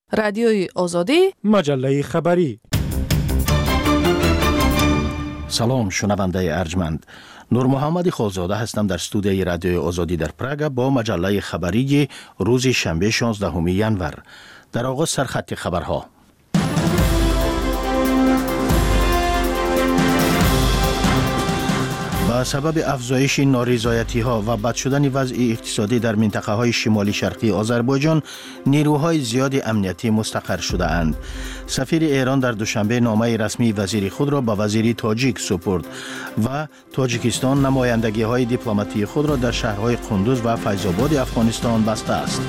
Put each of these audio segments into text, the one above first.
رادیوی آزادی، مجله خبری. سلام شنونده ارجمند. نور محمد خالزاده هستم در استودیوی رادیوی آزادی در پراگ با مجله خبری روز شنبه 16 ژانویه. در آغاز سرخط خبرها. با سبب افزایش نارضایتی‌ها و بد شدن وضع اقتصادی در منطقه‌های شمالی شرقی آذربایجان، نیروهای زیاد امنیتی مستقر شده اند. سفیر ایران در دوشنبه نامه رسمی وزیر خود را به وزیر تاجیک سپرد و تاجیکستان نمایندگی‌های دیپلماتی خود را در شهرهای قندوز و فیض‌آباد افغانستان بسته است.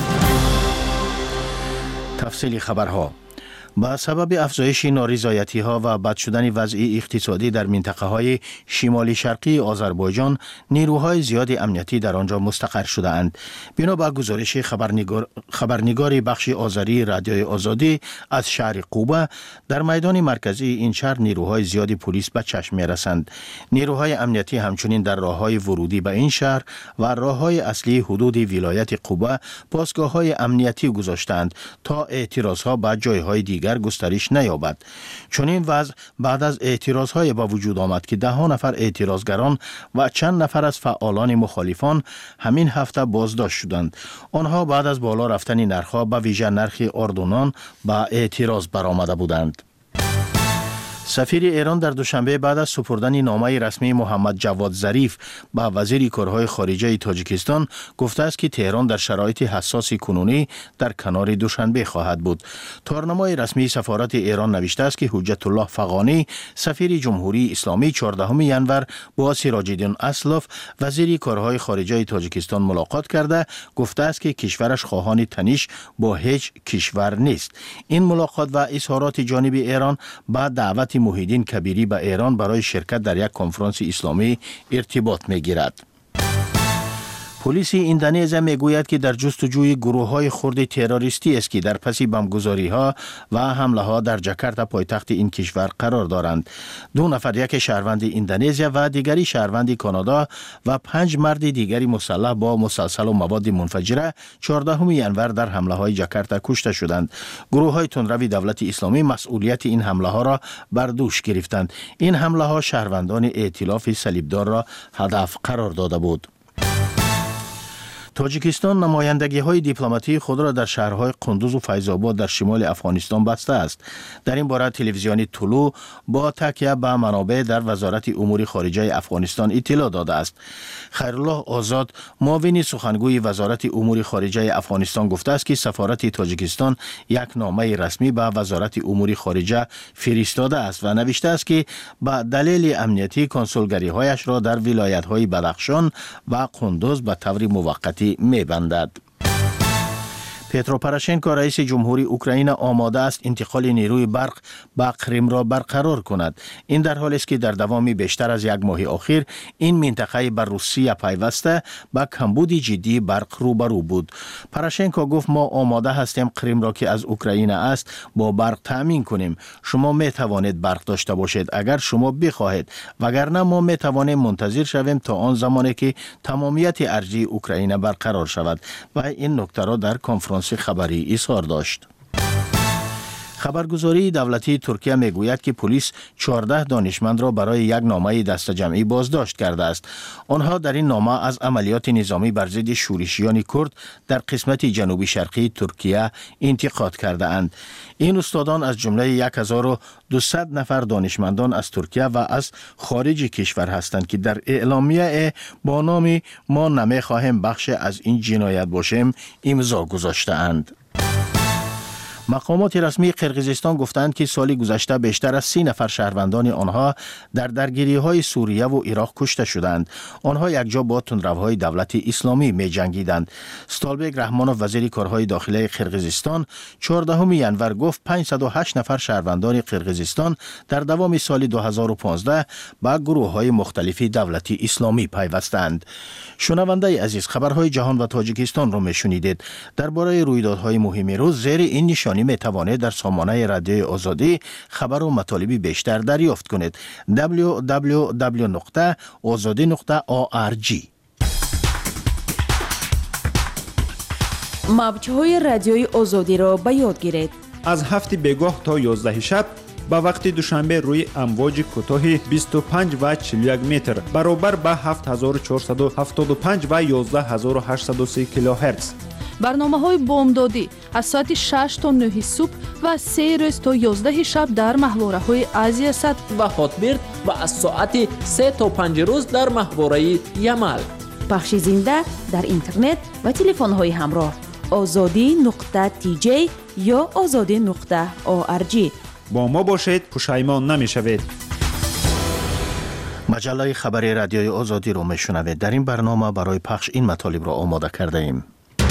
تفصیل خبرها. با سبب افزایش نارضایتی‌ها و بد شدن وضع اقتصادی در منطقه‌های شمالی شرقی آذربایجان، نیروهای زیاد امنیتی در آنجا مستقر شده اند. بنا به گزارش خبرنگار بخش آذری رادیوی آزادی از شهر قوبه، در میدان مرکزی این شهر نیروهای زیاد پلیس به چشم می‌رسند. نیروهای امنیتی همچنین در راه‌های ورودی به این شهر و راه‌های اصلی حدود ولایت قوبه پاسگاه‌های امنیتی گذاشتند تا اعتراض‌ها به جای‌های دیگر گسترش نیابد. چون این وضع بعد از اعتراضهای با وجود آمد که 10 نفر اعتراضگران و چند نفر از فعالان مخالفان همین هفته بازداشت شدند. آنها بعد از بالا رفتن نرخ‌ها به ویژه نرخ اردنان با اعتراض برآمده بودند. سفیر ایران در دوشنبه بعد از سپردن نامه رسمی محمد جواد ظریف به وزیر کارهای خارجه تاجیکستان گفته است که تهران در شرایط حساس کنونی در کنار دوشنبه خواهد بود. تارنمای رسمی سفارت ایران نوشته است که حجت الله فغانی سفیر جمهوری اسلامی 14 ژانویه با سراج الدین اسلف وزیر کارهای خارجه تاجیکستان ملاقات کرده گفته است که کشورش خواهان تنش با هیچ کشور نیست. این ملاقات و اظهارات جانب ایران بعد دعوت محیدین کبیری به ایران برای شرکت در یک کنفرانس اسلامی ارتباط می‌گیرد. پلیس اندونزی میگوید که در جستجوی گروه‌های خرد تروریستی است که در پس بمبگذاری‌ها و حمله‌ها در جاکارتا پایتخت این کشور قرار دارند. 2 نفر، یک شهروند اندونزی و دیگری شهروند کانادا و 5 مرد دیگری مسلح با مسلسل و مواد منفجره 14 ژانویه در حمله‌های جاکارتا کشته شدند. گروه‌های تندرو دولت اسلامی مسئولیت این حمله‌ها را بر دوش گرفتند. این حمله‌ها شهروندان ائتلاف صلیبدار را هدف قرار داده بود. تاجیکستان نمایندگی‌های دیپلماتی خود را در شهرهای قندوز و فیض‌آباد در شمال افغانستان بسته است. در این باره تلویزیون طلوع با تکیه به منابع در وزارت امور خارجه افغانستان اطلاع داده است. خیرالله آزاد، معاون سخنگوی وزارت امور خارجه افغانستان گفته است که سفارت تاجیکستان یک نامه رسمی به وزارت امور خارجه فرستاده است و نوشته است که به دلیل امنیتی کنسولگری‌هایش را در ولایت‌های بدخشان و قندوز به طور موقتی می‌بندد. پترو پروشنکو رئیس جمهوری اوکراین آماده است انتقال نیروی برق به کریم را برقرار کند. این در حالی است که در دوام بیشتر از 1 ماه اخیر این منطقه بر روسیه پیوسته با کمبود جدی برق روبرو بود. پروشنکو گفت ما آماده هستیم کریم را که از اوکراین است با برق تامین کنیم. شما می توانید برق داشته باشید اگر شما بخواهید، وگرنه ما می توانیم منتظر شویم تا آن زمانی که تمامیت ارضی اوکراین برقرار شود. و این نکته را در کنفرانس خبری اظهار داشت. خبرگزاری دولتی ترکیه میگوید که پلیس 14 دانشمند را برای یک نامه دست جمعی بازداشت کرده است. آنها در این نامه از عملیات نظامی بر ضد شورشیان کرد در قسمت جنوبی شرقی ترکیه انتقاد کرده اند. این استادان از جمله 1200 نفر دانشمندان از ترکیه و از خارج کشور هستند که در اعلامیه با نام ما نمیخواهیم بخش از این جنایت باشیم امضا گذاشته اند. مقامات رسمی قرقیزستان گفتند که سال گذشته بیشتر از 30 نفر شهروندان آنها در درگیری‌های سوریه و عراق کشته شدند. آنها یکجا با تندروهای دولت اسلامی می جنگیدند. ستالبگ رحمانوف وزیر کارهای داخلی قرقیزستان 14 ژانویه گفت 508 نفر شهروندان قرقیزستان در دوام سال 2015 با گروه‌های مختلف دولت اسلامی پیوستند. شنونده عزیز، خبرهای جهان و تاجیکستان را میشنیدید. درباره رویدادهای مهم روز زیر این نشانی می توانید در سامانه رادیوی آزادی خبر و مطالب بیشتر دریافت کنید. www.azadi.org. موج‌های رادیوی آزادی را به یاد گیرید. از 7 بیگاه تا 11 شب با وقت دوشنبه روی امواج کوتاه 25 و 41 متر برابر با 7475 و 11830 کیلوهرتز. برنامه‌های بامدادی از ساعت 6 تا 9 صبح و 3 روز تا 11 شب در محوره‌های آسیا ست و هاتبرد و از ساعت 3 تا 5 روز در محوره یمل. پخش زنده در اینترنت و تلفن‌های همراه azadi.tj یا azadi.org. با ما باشید، پشیمان نمی‌شوید. مجله خبری رادیوی آزادی رو میشنوید. در این برنامه برای پخش این مطالب را آماده کرده ایم.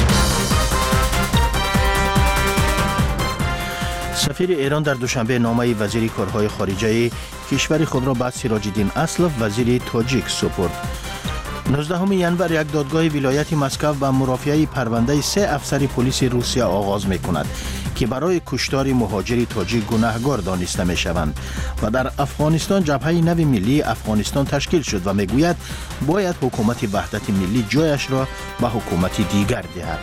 سفیر ایران در دوشنبه نامه وزیر کارهای خارجه کشور خود را به سراج الدین اسلف وزیر تاجیک سپرد. 19 ینور یک دادگاه ولایت مسکو به مرافعه پرونده 3 افسر پلیس روسیه آغاز می‌کند که برای کشتار مهاجری تاجیک گناهکار دانسته می‌شوند و در افغانستان جبهه نو ملی افغانستان تشکیل شد و میگوید باید حکومت وحدت ملی جایش را به حکومت دیگر دهد.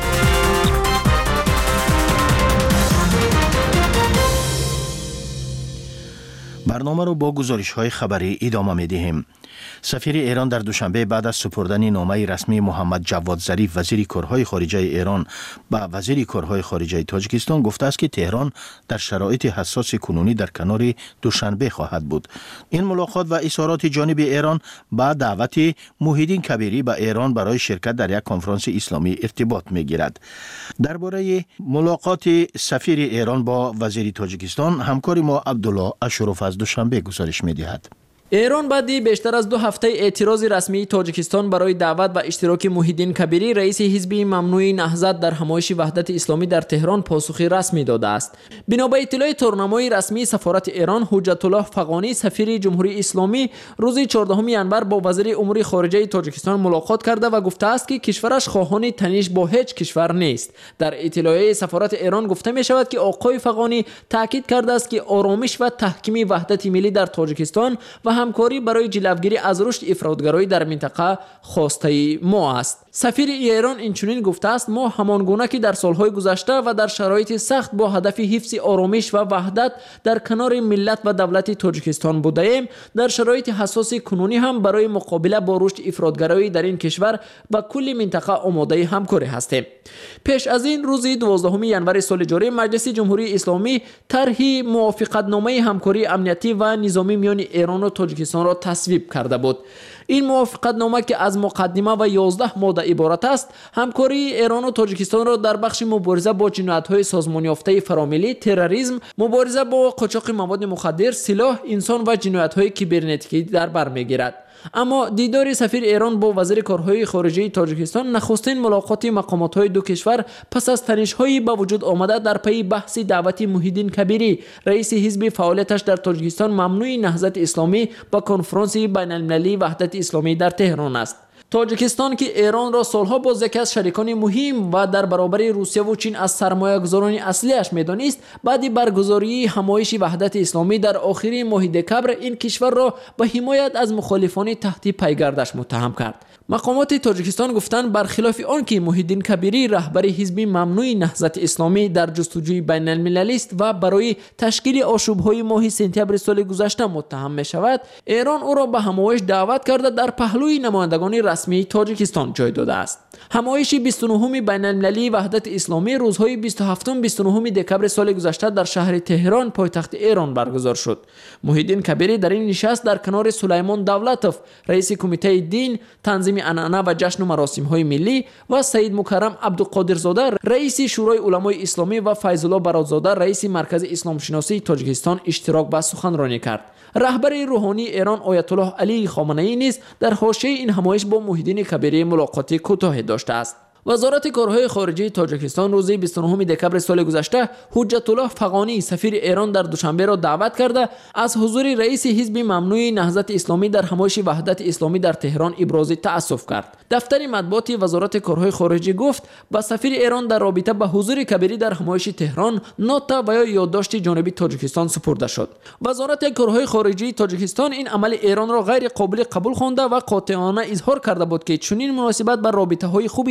برنامه رو با گزارش‌های خبری ادامه می‌دهیم. سفیر ایران در دوشنبه بعد از سپردن نامه رسمی محمد جواد ظریف وزیر کارهای خارجه ایران به وزیر کارهای خارجه تاجیکستان گفته است که تهران در شرایط حساس کنونی در کنار دوشنبه خواهد بود. این ملاقات و اظهارات جانب ایران با دعوت موحدین کبیری به ایران برای شرکت در یک کنفرانس اسلامی ارتباط می‌گیرد. درباره ملاقات سفیر ایران با وزیر تاجیکستان همکار ما عبدالله اشرف از دوشنبه گزارش می‌دهد. ایران بعدی بیشتر از 2 هفته اعتراض رسمی تاجیکستان برای دعوت و اشتراک موحدین کبیری رئیس حزب ممنوع نهضت در همایش وحدت اسلامی در تهران پاسخی رسمی داده است. بنا به اطلاع تورنمای رسمی سفارت ایران، حجت الله فغانی سفیر جمهوری اسلامی روز 14 ینور با وزیر امور خارجه تاجیکستان ملاقات کرده و گفته است که کشورش خواهان تنش با هیچ کشور نیست. در اطلاعیه سفارت ایران گفته می شود که آقای فغانی تاکید کرده است که آرامش و تحکیم وحدت ملی در تاجیکستان و همکاری برای جلوگیری از رشد افراطگرایی در منطقه خواسته ما است. سفیر ایران اینچنین گفته است: ما همانگونه که در سالهای گذشته و در شرایط سخت با هدف حفظ آرامش و وحدت در کنار ملت و دولت تاجیکستان بوده ایم، در شرایط حساس کنونی هم برای مقابله با رشد افراطگرایی در این کشور و کل منطقه آماده همکاری هستیم. پیش از این روز 12 ینور سال جاری مجلس جمهوری اسلامی طرح موافقتنامه همکاری امنیتی و نظامی میان ایران و تاجیکستان را تصویب کرده بود. این موافقتنامه که از مقدمه و 11 ماده عبارت است، همکاری ایران و تاجیکستان را در بخش مبارزه با جنایت‌های سازمان یافته فراملی، تروریسم، مبارزه با قاچاق مواد مخدر، سلاح، انسان و جنایت‌های کیبرنتیکی در بر می‌گیرد. اما دیدار سفیر ایران با وزیر کارهای خارجه تاجیکستان نخستین ملاقات مقامات‌های دو کشور پس از تنش‌های به وجود آمده در پی بحث دعوت موحدین کبیری رئیس حزب فعالیتش در تاجیکستان ممنوع نهضت اسلامی با کنفرانس بین‌المللی وحدت اسلامی در تهران است. تاجیکستان که ایران را سالها باز یکی از شریکان مهم و در برابر روسیه و چین از سرمایه‌گذاران اصلیش می‌دانست، بعد برگزاری همایش وحدت اسلامی در آخرین ماه دکبر این کشور را به حمایت از مخالفان تحت پیگردش متهم کرد. مقامات تاجیکستان گفتند برخلاف آنکه موحدین کبیری رهبر حزب ممنوع نهضت اسلامی در جستجوی بین المللی است و برای تشکیل آشوب‌های ماه سپتامبر سال گذشته متهم می‌شود، ایران او را به همایش دعوت کرده در پهلوی نمایندگان رسمی تاجیکستان جای داده است. همایش 29 بین المللی وحدت اسلامی روزهای 27 و 29 دکبر سال گذشته در شهر تهران پایتخت ایران برگزار شد. موحدین کبیری در این نشست در کنار سلیمان دولتوف رئیس کمیته دین، تنظیم عنعنه و جشن و مراسم‌های ملی و سید مکرم عبدالقادرزاده رئیس شورای علمای اسلامی و فیض الله برادزاده رئیس مرکز اسلام شناسی تاجیکستان اشتراک به سخنرانی کرد. رهبر روحانی ایران آیت الله علی خامنه‌ای نیز در حاشیه این همایش با موحدین کبیری ملاقاتی کوتاه داشته است. وزارت کارهای خارجه تاجیکستان روز 29 دکبر سال گذشته حجت الله فغانی سفیر ایران در دوشنبه را دعوت کرده از حضور رئیس حزب ممنوع نهضت اسلامی در همایش وحدت اسلامی در تهران ابراز تأسف کرد. دفتر مطبوعاتی وزارت کارهای خارجه گفت با سفیر ایران در رابطه با حضور کبیری در همایش تهران نوتا و یا یادداشت جانبی تاجیکستان سپرده شد. وزارت کارهای خارجه تاجیکستان این عمل ایران را غیر قابل قبول خوانده و قاطعانه اظهار کرده بود که چنین مناسبت بر رابطه‌های خوب تاجیکستان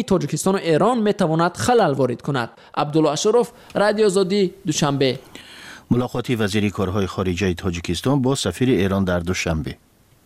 توجیکستان و ایران میتواند خلل وارد کند. عبدالله اشرف، رادیو آزادی، دوشنبه. ملاقات وزیر کارهای خارجه تاجیکستان با سفیر ایران در دوشنبه.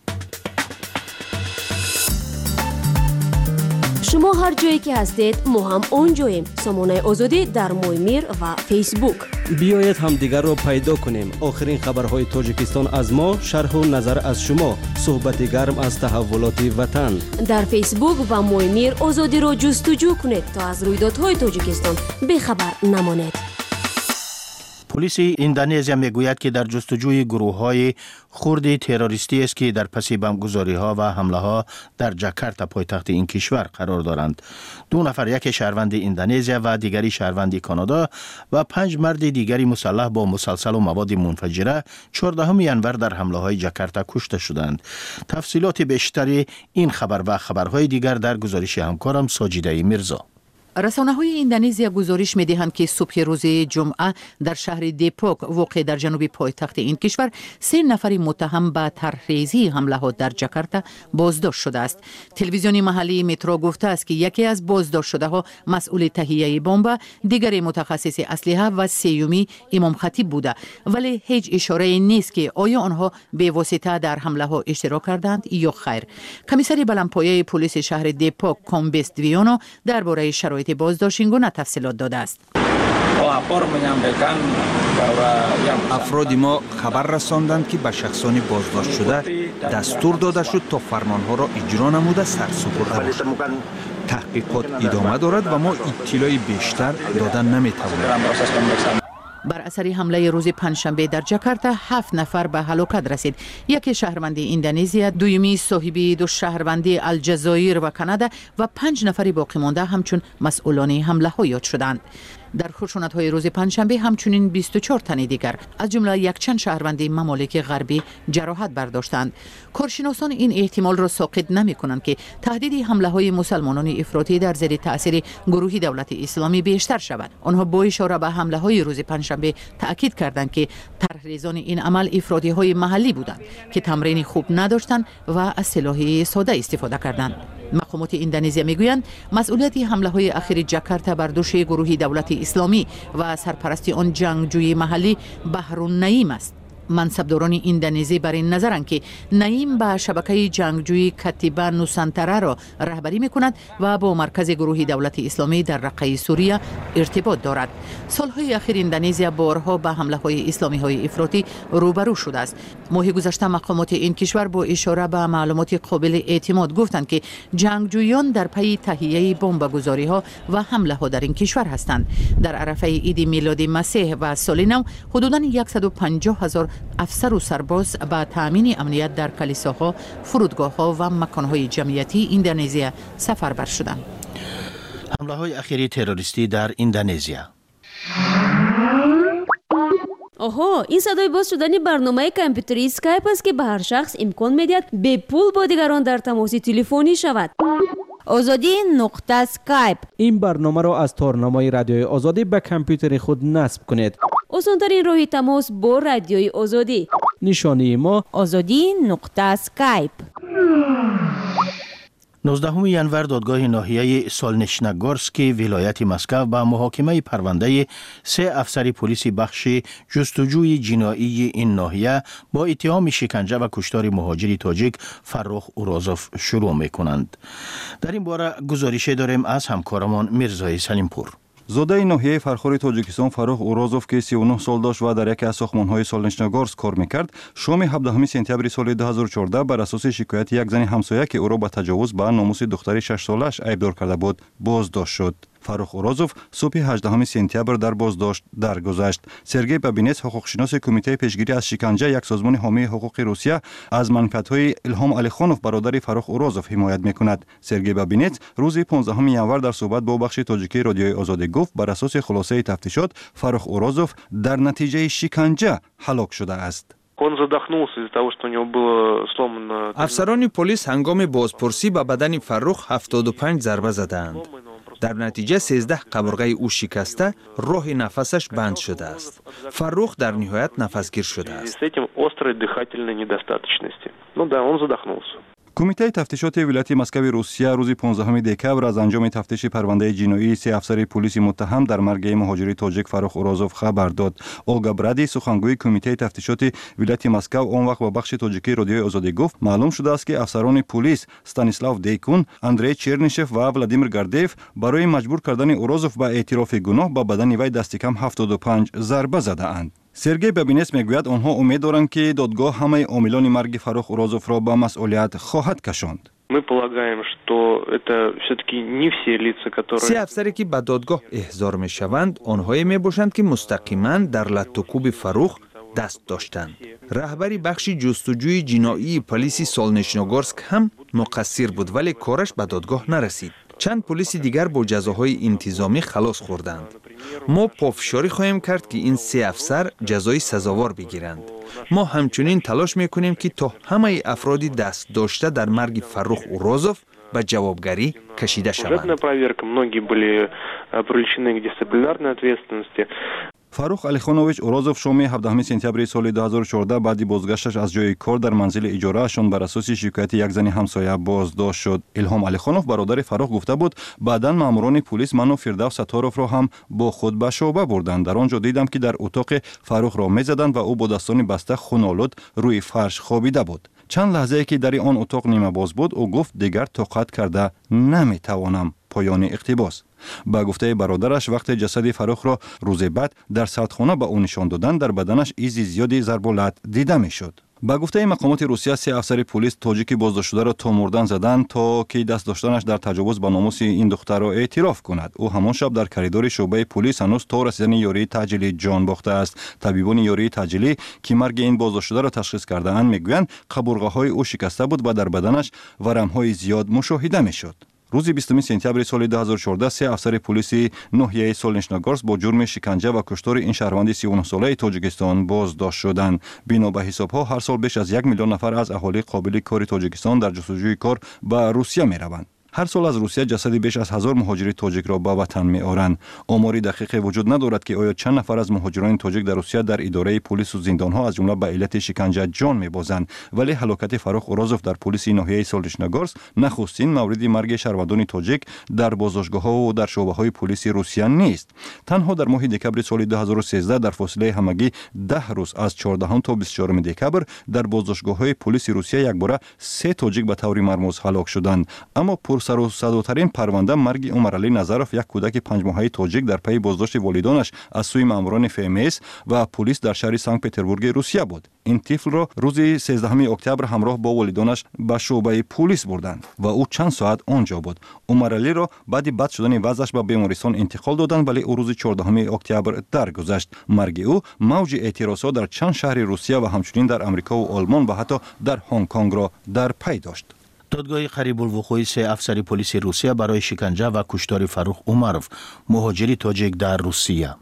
شما هر جایی که هستید ما هم اونجاییم. سامانه آزادی در مویمیر و فیسبوک. بیایید هم دیگر رو پیدا کنیم. آخرین خبرهای تاجیکستان از ما، شرح و نظر از شما، صحبت گرم از تحولات وطن. در فیسبوک و مویمیر آزادی رو جستجو کنید تا از رویدادهای تاجیکستان بیخبر نمانید. پلیس اندونزیا میگوید که در جستجوی گروه‌های خرد تروریستی است که در پس بمبگذاری‌ها و حمله‌ها در جاکارتا پایتخت این کشور قرار دارند. 2 نفر، یک شهروند اندونزیا و دیگری شهروند کانادا و 5 مرد دیگری مسلح با مسلسل و مواد منفجره 14 ینور در حمله‌های جاکارتا کشته شدند. تفصیلات بیشتری این خبر و خبرهای دیگر در گزارش همکارم ساجیده میرزا. رسانه‌های اندونزیا گزارش می‌دهند که صبح روز جمعه در شهر دیپوک واقع در جنوب پایتخت این کشور 3 نفر متهم به طرح‌ریزی حمله‌ها در جاکارتا بازداشت شده است. تلویزیون محلی مترو گفته است که یکی از بازداشت شده‌ها مسئول تهیه بمب، دیگری متخصص اسلحه و سومی امام خطیب بوده، ولی هیچ اشاره نیست که آیا آنها به واسطه در حمله‌ها اشتراک کردند یا خیر. کمیسر بلندپایه پلیس شهر دیپوک کامبیس دیویانو درباره شرایط بازداشت این گونه تفصیلات داده است. افراد ما خبر رساندند که به شخصان بازداشت شده دستور داده شد تا فرمانها را اجرا نموده سرسپرده باشند. تحقیقات ادامه دارد و ما اطلاعی بیشتر دادن نمیتوانیم. بر اثر حمله روز پنجشنبه در جاکارتا 7 نفر به هلاکت رسید. یک شهروند اندونزیا، دومی صاحب 2 شهروند الجزایر و کانادا و 5 نفر باقی مانده همچون مسئولان حمله ها یاد شدند. در خشونت های روز پنجشنبه همچنین 24 تن دیگر از جمله یک چند شهروند ممالک غربی جراحت برداشتند. کارشناسان این احتمال را ساقط نمی کنند که تهدید حمله های مسلمانان افراطی در زیر تاثیر گروه دولت اسلامی بیشتر شود. آنها با اشاره به حمله های روز پنجشنبه تاکید کردند که طرحریزان این عمل افراطی های محلی بودند که تمرین خوب نداشتند و از سلاح ساده استفاده کردند. مقامات اندونزیا میگویند مسئولیت حمله های اخیر جاکارتا بر دوش گروه دولت اسلامی و سرپرست آن جنگجوی محلی بحرالنعیم است. منصبداران اندونزی بر این نظرند که نعیم به شبکه جنگجوی کتیبه نوسانتره را رهبری میکند و با مرکز گروه دولت اسلامی در رقه سوریه ارتباط دارد. سالهای اخیر اندونزیا بارها به حمله های اسلامی های افراطی روبرو شده است. ماه گذشته مقامات این کشور با اشاره به معلومات قابل اعتماد گفتند که جنگجویان در پی تهیه بمبگذاری ها و حمله ها در این کشور هستند. در عرفه عید میلاد مسیح و سال نو حدوداً 150,000 افسر و سرباز با تامین امنیت در کلیساها، فرودگاه‌ها و مکان‌های جمعیتی اندونزیا سفربر شدند. حمله‌های اخیری تروریستی در اندونزیا. آها، این صدای باز شدن برنامه کامپیوتری اسکایپ است که به هر شخص امکان می‌دهد به پول با دیگران در تماس تلفنی شود. آزادی نقطه اسکایپ. این برنامه را از تارنمای رادیوی آزادی به کامپیوتر خود نصب کنید. آسان‌ترین راه تماس با رادیوی آزادی. نشانی ما آزادی نقطه اسکایپ. 19 ینور دادگاه ناحیه سولنشنگورسکی ولایت مسکو به محاکمه پرونده 3 افسر پلیس بخش جستجوی جنایی این ناحیه با اتهام شکنجه و کشتار مهاجر تاجیک فرخ اورازوف شروع می‌کنند. در این باره گزارش داریم از همکارمان میرزای سلیمپور. زاده ناحیه فرخور تاجیکستان فرخ اورازوف که 39 سال داشت و در یکی از ساختمان‌های سولنشنگورسک کار می‌کرد، شام 17 سپتامبر سال 2014 بر اساس شکایت یک زن همسایه که او را به تجاوز به ناموس دختر 6 سالش ایبدار کرده بود بازداشت شد. فرخ اورازوف صبح 18 سپتامبر در بازداشت درگذشت. سرگئی بابینتس، حقوقشناس کمیته پیشگیری از شکنجه، یک سازمان حامی حقوق روسیه، از منفعت‌های الهام علیخانوف برادر فرخ اورازوف حمایت می‌کند. سرگئی بابینتس روز 15 ینور در صحبت با بخش تاجیکی رادیوی آزادی گفت بر اساس خلاصه تفتیشات فرخ اورازوف در نتیجه شکنجه هلاک شده است. افسران پلیس هنگام بازپرسی به بدن فرخ 75 ضربه زدند. در نتیجه 13 قبرغه او شکسته راه نفسش بند شده است. فرخ در نهایت نفسگیر شده است. کمیته تفتیشات ولایت مسکو روسیه روز 15 دکبر از انجام تفتیش پرونده جنایی 3 افسر پلیس متهم در مرگ مهاجر تاجیک فروخ اورازوف خبر داد. اولگا برادی سخنگوی کمیته تفتیشات ولایت مسکو اون وقت با بخش تاجیکی رادیوی آزادی گفت معلوم شده است که افسران پلیس استانیسلاو دیکون، اندری چرنیشف و ولادیمیر گاردیف برای مجبور کردن اورازوف به اعتراف گناه با بدن وی دست کم 75 ضربه زده اند. سرگئی بابینس میگوید آنها امید دارند که دادگاه همه عاملان مرگ فروخ اورازوف را به مسئولیت خواهد کشاند. Мы полагаем, что это все-таки не все лица, которые... سه افسری که به دادگاه احضار می شوند آنهایی می باشند که مستقیما در لطوکوب فروخ دست داشتند. رهبری بخش جستجوی جنایی پلیس سولنیچنوگورسک هم مقصر بود ولی کارش به دادگاه نرسید. چند پلیس دیگر با جزاهای انتظامی خلاص خوردند. ما پافشاری خواهیم کرد که این 3 افسر جزای سزاوار بگیرند. ما همچنین تلاش میکنیم که تا همه افرادی دست داشته در مرگ فروخ اورازوف به جوابگری کشیده شوند. فروخ علیخانوویچ اورازوف شام 17 سپتامبر سال 2014 بعد بازگشتش از جای کار در منزل اجاره‌شان بر اساس شکایت یک زن همسایه بازداشت شد. الهام علیخانوف برادر فروخ گفته بود بعداً ماموران پلیس منو فردوس ستاروف را هم با خود به شعبه بردند. در آنجا دیدم که در اتاق فروخ را می‌زدند و او با دستان بسته خون‌آلود روی فرش خوابیده بود. چند لحظه که در آن اتاق نیمه باز بود او گفت دیگر طاقت کرده نمیتوانم. پایان اقتباس. با گفته برادرش وقتی جسد فروخ را روز بعد در سردخانه به او نشان دادند در بدنش ایزی زیادی ضربالت دیده میشد. با گفته مقامات روسیه 3 افسر پلیس تاجیکی بازداشت شده را تا مردن زدند تا که دست داشتنش در تجاوز به ناموس این دختر را اعتراف کند. او همان شب در کریدور شعبه پلیس هنوز تا رسیدن یاری تجلی جان باخته است. طبیبان یاری تجلی که مرگ این بازداشت شده را تشخیص کرده اند میگویند قبرغه‌های او شکسته بود و در بدنش ورم‌های زیاد مشاهده میشد. روز 20 سپتامبر سال 2014 3 افسر پلیس ناحیه سولنیچنوگورسک با جرم شکنجه و کشتار این شهروند 39 ساله تاجیکستان بازداشت شدند. بنا به حساب‌ها هر سال بیش از 1 میلیون نفر از اهالی قابل کار تاجیکستان در جستجوی کار به روسیه می‌روند. هر سال از روسیه جسد بیش از 1000 مهاجر تاجیک را به وطن می‌آورند. آماری دقیق وجود ندارد که آیا چند نفر از مهاجران تاجیک در روسیه در اداره پلیس و زندان‌ها از جمله به علت شکنجه جان می‌بازند، ولی هلاکت فروخ اورازوف در پلیس ناحیه سولنیچنوگورسک نخستین مورد مرگ شهروندان تاجیک در بازداشتگاه‌ها و در شعبه‌های پلیس روسیه نیست. تنها در ماه دکبر سال 2013 در فاصله همگی 10 روز از 14 تا 24 دکبر در بازداشتگاه‌های پلیس روسیه یکباره 3 تاجیک به طور مرموز هلاک شدند. اما سر و صداترین پرونده مرگ عمرعلی نظروف یک کودک 5 ماهه تاجیک در پی بازداشت والدانش از سوی ماموران FMS و پلیس در شهر سنت پتربورگ روسیه بود. این طفل را روز 13 اکتبر همراه با والدانش به شعبه پلیس بردند و او چند ساعت آنجا بود. عمرعلی را بعد بد شدن وضعش به بیمارستان انتقال دادند ولی او روز 14 اکتبر درگذشت. مرگ او موج اعتراضات در چند شهر روسیه و همچنین در آمریکا و آلمان و حتی در هنگ کنگ را در پی داشت. دادگاه قریب الوقوع 3 افسر پلیس روسیه برای شکنجه و کشتار فروخ عمروف مهاجر تاجیک در روسیه.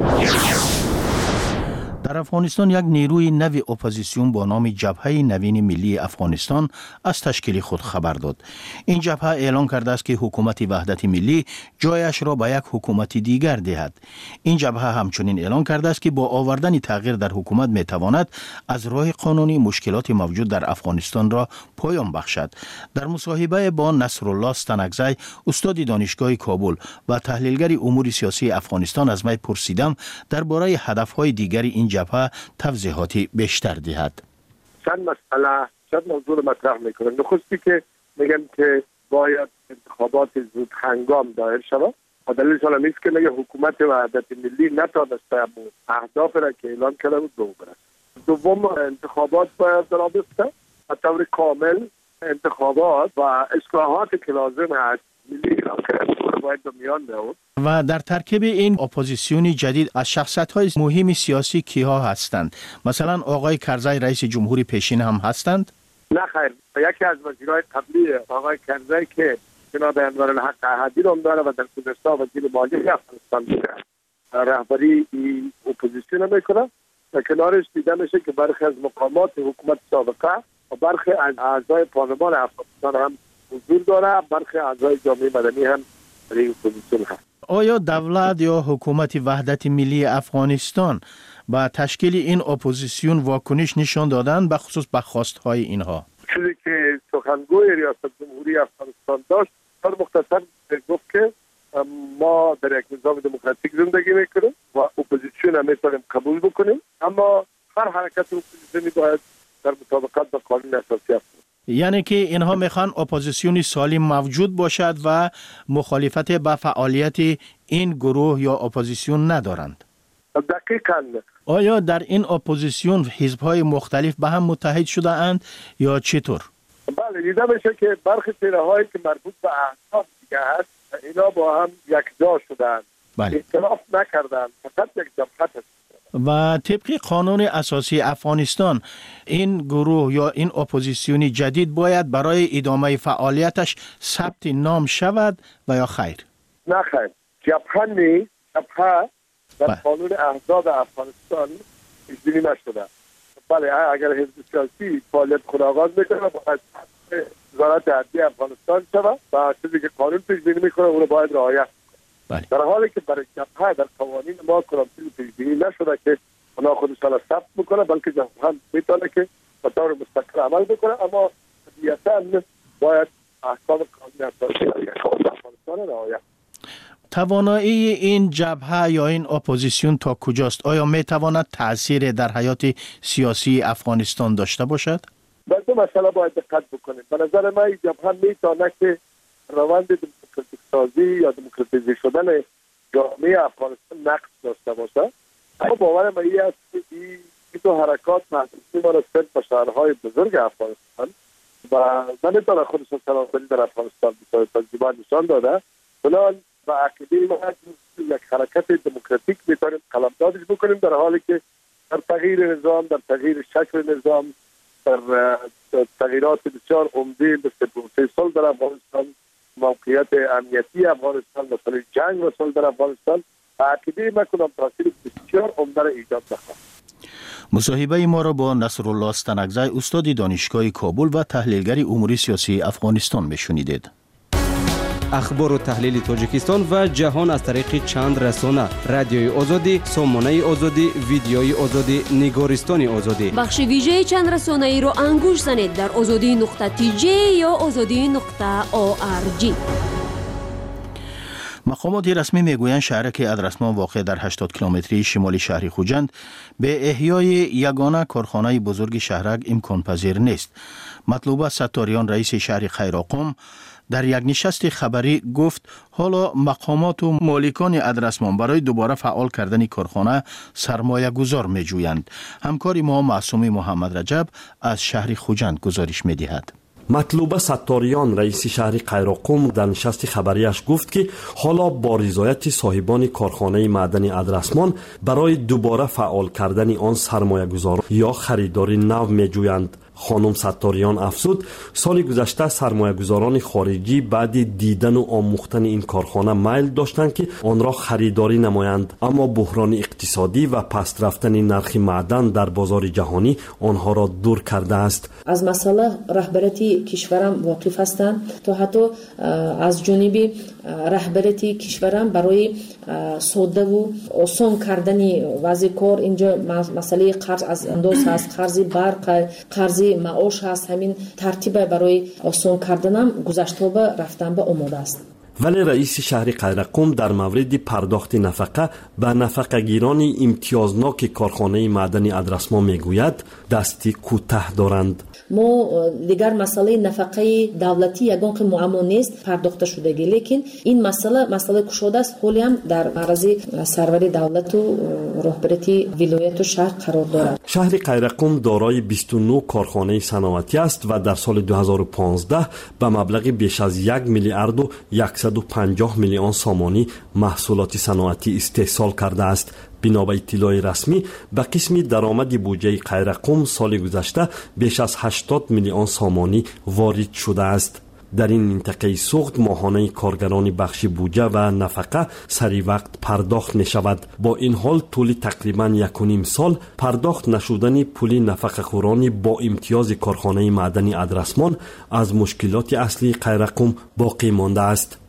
در افغانستان یک نیروی نوی اپوزیسیون با نام جبهه نوین ملی افغانستان از تشکیل خود خبر داد. این جبهه اعلان کرده است که حکومت وحدت ملی جایش را به یک حکومت دیگر دهد. این جبهه همچنین اعلان کرده است که با آوردن تغییر در حکومت می تواند از راه قانونی مشکلات موجود در افغانستان را پایان بخشد. در مصاحبه با نصرالله استنکزی استاد دانشگاه کابل و تحلیلگر امور سیاسی افغانستان از می پرسیدم درباره هدف‌های دیگری این جبهه توضیحاتی بیشتر دهد. چند مسئله چند موضوع مطرح میکنم. نخستی که میگم که باید انتخابات زود هنگام دایر شود. دلیلش هم است که میگه حکومت وحدت ملی نتوانسته اهداف را که اعلان کرده بود به او برسد. دوم انتخابات باید راه بیفته به طور کامل. انتخابات و اصلاحات که لازم است ملی باید به میان بیاید. و در ترکیب این اپوزیسیون جدید از شخصیت‌های مهم سیاسی کیها هستند؟ مثلا آقای کرزی رئیس جمهوری پیشین هم هستند؟ نه خیر، یکی از وزیرای قبلی آقای کرزی که جناب انورالحق احدی رو داره و در گذشته وزیر مالیه افغانستان بوده. رهبری این اپوزیسیون میکنه و کنارش دیده میشه که برخی از مقامات حکومت سابقه و برخی از اعضای پارلمان افغانستان هم حضور داره، برخی اعضای جامعه مدنی هم در این اپوزیسیون هست. آیا دولت یا حکومت وحدت ملی افغانستان با تشکیل این اپوزیسیون واکنش نشان دادن به خصوص به خواستهای اینها؟ چیزی که سخنگوی ریاست جمهوری افغانستان داشت، در مختصر گفت که ما در یک نظام دموکراتیک زندگی میکنیم و اپوزیسیون هم میتونیم قبول بکنیم، اما هر حرکت اپوزیسیونی باید در مطابقت با قانون اساسی است. یعنی که اینها میخوان اپوزیسیونی سالم موجود باشد و مخالفت با فعالیت این گروه یا اپوزیسیون ندارند. دقیقاً. آیا در این اپوزیسیون حزب‌های مختلف به هم متحد شده اند یا چطور؟ بله، دیده میشه که برخی چهره‌هایی که مربوط به احزاب دیگه هست اینا با هم یکجا شدند. بله. اختلاف نکردند، فقط یک جماعت هست. و طبق قانون اساسی افغانستان این گروه یا این اپوزیسیونی جدید باید برای ادامه فعالیتش ثبت نام شود و یا خیر؟ نه خیر. جبهه در قانون احزاب افغانستان پیش‌بینی نشده. بله، اگر حزب سیاسی فعالیت خود آغاز میکنه باید وزارت عدلیه افغانستان شود و چیزی که قانون پیش‌بینی میکنه اون رو باید رعایت. در حالی که برای جبهه در قوانین ما کدام چیزی پیش‌بینی نشده که اونا خودشان را ثبت میکنه، بلکه جبهه میتونه که به طور مستقل عمل بکنه، اما طبیعتاً باید احکام قانون اساسی افغانستان رعایت. توانایی این جبهه یا این اپوزیسیون تا کجاست؟ آیا میتواند تأثیر در حیات سیاسی افغانستان داشته باشد؟ به دو مسئله باید دقت بکنیم. به نظر من این جبهه میتونه که روند دموکراتیک سازی یا دموکراتیزه شدن جامعه افغانستان نقش داشته باشه. اما باور من این است که این دو حرکات محدودی ما را به شهرهای بزرگ افغانستان و نمیتونه خودش سلامتی در افغانستان بسازد. تجربه نشان داده. بنابراین و عقیده ما یک حرکت دموکراتیک میتونیم قلمدادش بکنیم، در حالی که در تغییر نظام، در تغییر شکل نظام، در تغییرات بسیار عمده مثل پروسه صلح در افغانستان، موقعیت امنیتی افغانستان، مثلا جنگ و صلح در افغانستان، عقیده ما کنم تاثیر بسیار عمده را ایجاد نخواهد. مصاحبه ما را با نصرالله استنگزی استاد دانشگاه کابل و تحلیلگر امور سیاسی افغانستان میشنیدید. اخبار و تحلیل تاجیکستان و جهان از طریق چند رسانه: رادیوی آزادی، سامانه آزادی، ویدیوی آزادی، نگارستان آزادی. بخش ویژه چند رسانه ای رو انگوش زنید در azadi.tj یا azadi.org. مقامات رسمی میگویند شهرک ادرسمان واقع در 80 کیلومتری شمالی شهر خوجند به احیای یگانه کارخانه بزرگ شهرک امکان پذیر نیست. مطلوبه ستاریان رئیس شهر خیراقوم در یک نشست خبری گفت حالا مقامات و مالکان ادرسمان برای دوباره فعال کردن کارخانه سرمایه گذار می جویند. همکار ما معصومی محمد رجب از شهر خوجند گزارش می دهد. مطلوبه ستاریان رئیس شهر قیراقوم در نشست خبریش گفت که حالا با رضایت صاحبان کارخانه معدنی ادرسمان برای دوباره فعال کردن آن سرمایه گذار یا خریداری نو می جویند. خانم ستاریان افزود سال گذشته سرمایه گذاران خارجی بعد دیدن و آموختن این کارخانه میل داشتند که آن را خریداری نمایند، اما بحران اقتصادی و پست رفتن نرخ معدن در بازار جهانی آنها را دور کرده است. از مسئله رهبریت کشورم واقف هستند تا حتی از جانب رهبریت کشورم برای ساده و آسان کردن وضع کار اینجا مسئله قرض از انداز هست، قرض برق، قرض معاش هست. همین ترتیب برای آسان کردنم گذشته به رفتن به آماده است. ولی رئیس شهر قیراقوم در مورد پرداخت نفقه به نفقه‌گیران امتیازناک کارخانه معدنی ادرسمان میگوید دستی کوتاه دارند. ما دیگر مسئله نفقه دولتی یگان معما نیست پرداخته شدگی، لیکن این مسئله کشاده است. حالی هم در معرض سرور دولت و رهبریت ولایت و شهر قرار دارد. شهر قیراقوم دارای 29 کارخانه صنعتی است و در سال 2015 به مبلغ بیش از 1 میلیارد و 150 میلیون سامانی محصولات صنعتی استحصال کرده است. بنا به اطلاع رسمی به قسم درآمد بودجه قیراقوم سال گذشته بیش از 80 میلیون سامانی وارد شده است. در این منطقه سوخت ماهانه کارگران بخش بودجه و نفقه سری وقت پرداخت می شود. با این حال طول تقریبا 1.5 سال پرداخت نشدن پول نفقه خوران با امتیاز کارخانه معدنی ادرسمان از مشکلات اصلی قیراقوم باقی مانده است.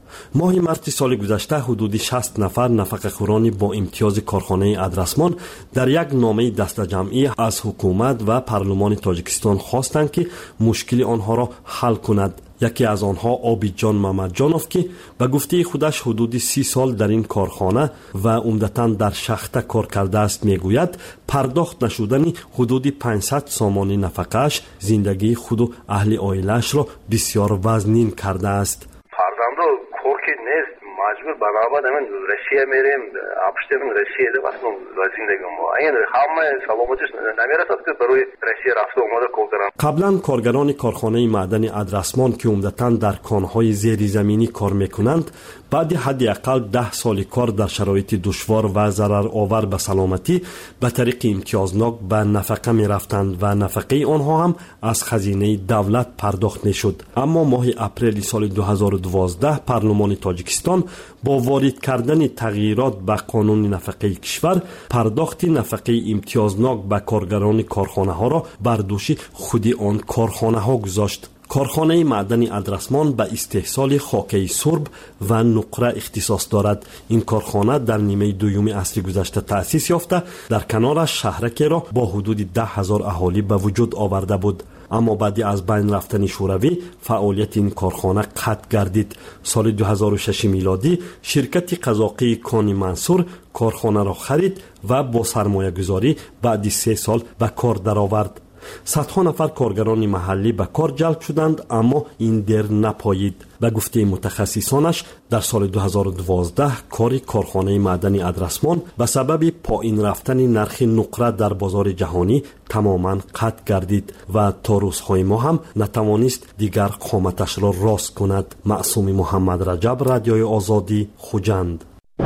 ماه مارس سال گذشته حدود 60 نفر نفقه‌خوران با امتیاز کارخانه ادرسمان در یک نامه دسته‌جمعی از حکومت و پارلمان تاجیکستان خواستند که مشکل آنها را حل کند. یکی از آنها عابدجان محمدجانوف که به گفته خودش حدود 30 سال در این کارخانه و عمدتاً در شخته کار کرده است میگوید پرداخت نشدن حدود 500 سامان نفقه‌اش زندگی خود و اهل عائله‌اش را بسیار وزنین کرده است. فرزندو کورکی نیست مجبور بنابرای من روسیه میریم ابشترم روسیه ده واسه زندگی ما این همه سلامتش نمیرسد که برای روسیه رفته اومده کار کنم. قبلا کارگران کارخانه معدن ادرسمان که عمدتاً در کانهای زیرزمینی کار میکنند بعد حداقل 10 سال کار در شرایط دشوار و ضرر آور به سلامتی به طریق امتیازناک به نفقه می رفتند و نفقه آنها هم از خزینه دولت پرداخت می شد. اما ماه اپریل سال 2012 پارلمان تاجیکستان با وارد کردن تغییرات به قانون نفقه کشور پرداخت نفقه امتیازناک به کارگران کارخانه ها را بر دوش خود آن کارخانه ها گذاشت. کارخانه معدن ادرسمان به استحصال خاکه سرب و نقره اختصاص دارد. این کارخانه در نیمه دوم عصر گذشته تأسیس یافته در کنارش شهرکی را با حدود 10,000 اهالی به وجود آورده بود. اما بعد از بین رفتن شوروی فعالیت این کارخانه قطع گردید. سال 2006 میلادی شرکت قزاقی کانی منصور کارخانه را خرید و با سرمایه گذاری بعد 3 سال به کار درآورد. صدها نفر کارگران محلی به کار جلب شدند اما این در نپایید. به گفته متخصصانش در سال 2012 کار کارخانه معدن ادرسمان به سبب پایین رفتن نرخ نقره در بازار جهانی تماما قطع گردید و تا روزهای ما هم نتوانست دیگر قامتش را راست کند. معصوم محمد رجب، رادیوی آزادی، خوجند.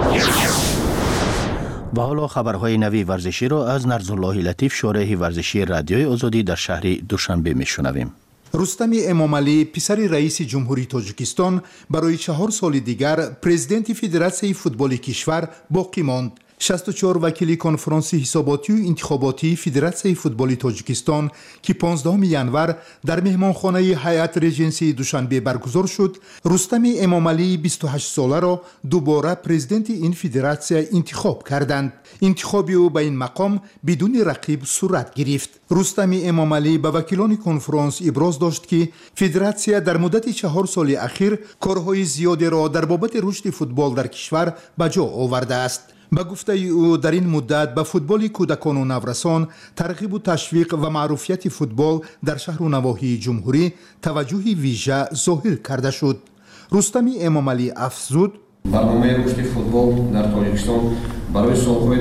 و حالا خبرهای نوی ورزشی را از نرزالله لطیف، شارح ورزشی رادیوی آزادی در شهر دوشنبه میشنویم. رستم امامعلی پسر رئیس جمهوری تاجیکستان برای 4 سال دیگر پرزیدنت فدراسیون فوتبال کشور باقی ماند. 64 وکیل کنفرانس حساباتی و انتخاباتی فدراسیون فوتبال تاجیکستان که 15 ینور در مهمانخانه هیئت رژنسی دوشنبه برگزار شد، رستم امامعلی 28 ساله را دوباره پرزیدنت این فدراسیون انتخاب کردند. انتخاب او به این مقام بدون رقیب صورت گرفت. رستم امامعلی به وکیلان کنفرانس ابراز داشت که فدراسیون در مدت 4 سال اخیر کارهای زیادی را در بابت رشد فوتبال در کشور به جا آورده است. به گفته او در این مدت به فوتبال کودکان و نورسان ترغیب و تشویق و معروفیت فوتبال در شهر و نواحی جمهوری توجه ویژه ظاهر کرده شد. رستم امامعلی افزود: برنامه رشد فوتبال در تاجیکستان برای سالهای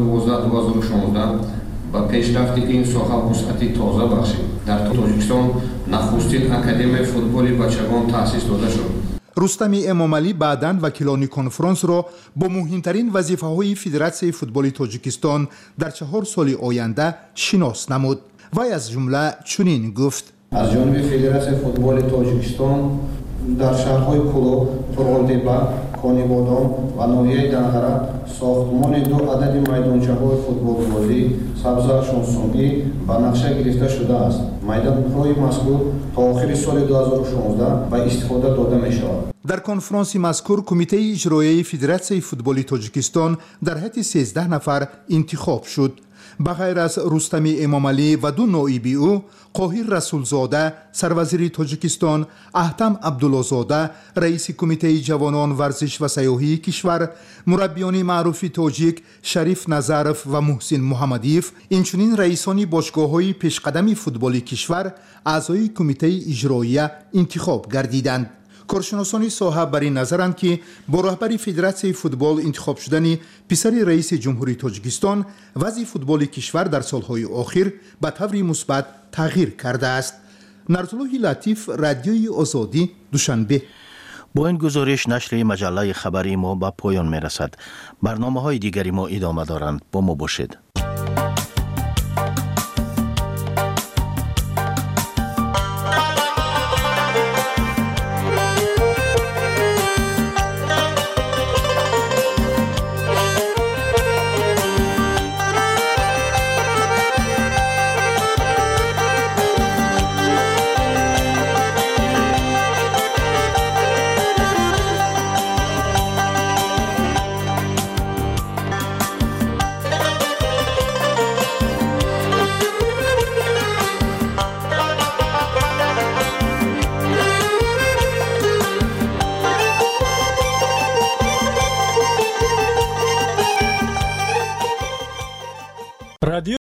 2012-2016 با پیشرفت این ساحه وسعت تازه بخشید. در تاجیکستان نخستین اکادمی فوتبال بچگان تأسیس داده شد. رستم امامعلی بعداً وکیلان کنفرانس را با مهمترین وظیفه‌های فدراسیون فوتبال تاجیکستان در 4 سال آینده شناس نمود. وی از جمله چنین گفت: از جانب فدراسیون فوتبال تاجیکستان در شهرهای کلو، ترغالدیبا، کانیبادام و ناحیه دنغره ساختمان 2 عدد میدانچه‌های فوتبال بازی سبز شانسونی به نقشه گرفته شده است. میدان‌های مذکور تا آخر سال 2016 به استفاده داده می‌شود. در کنفرانس مذکور کمیته اجرایی فدراسیون فوتبال تاجیکستان در حیث 13 نفر انتخاب شد. به غیر از رستم امامعلی و 2 نایب او، قاهر رسولزاده سروزیر تاجیکستان، احتم عبدالله‌زاده رئیس کمیته جوانان ورزش و سیاحی کشور، مربیان معروف تاجیک شریف نظرف و محسن محمدیف، اینچنین رئیسان باشگاه‌های پیشقدم فوتبال کشور اعضای کمیته اجرایی انتخاب گردیدند. کارشناسان ساحه بر این نظرند که با رهبری فدراسیون فوتبال انتخاب شدن پسر رئیس جمهوری تاجیکستان وضع فوتبال کشور در سالهای اخیر به طور مثبت تغییر کرده است. نرزالله لطیف، رادیوی آزادی، دوشنبه. با این گزارش نشر مجله خبری ما به پایان می رسد. برنامه های دیگری ما ادامه دارند. با ما باشید.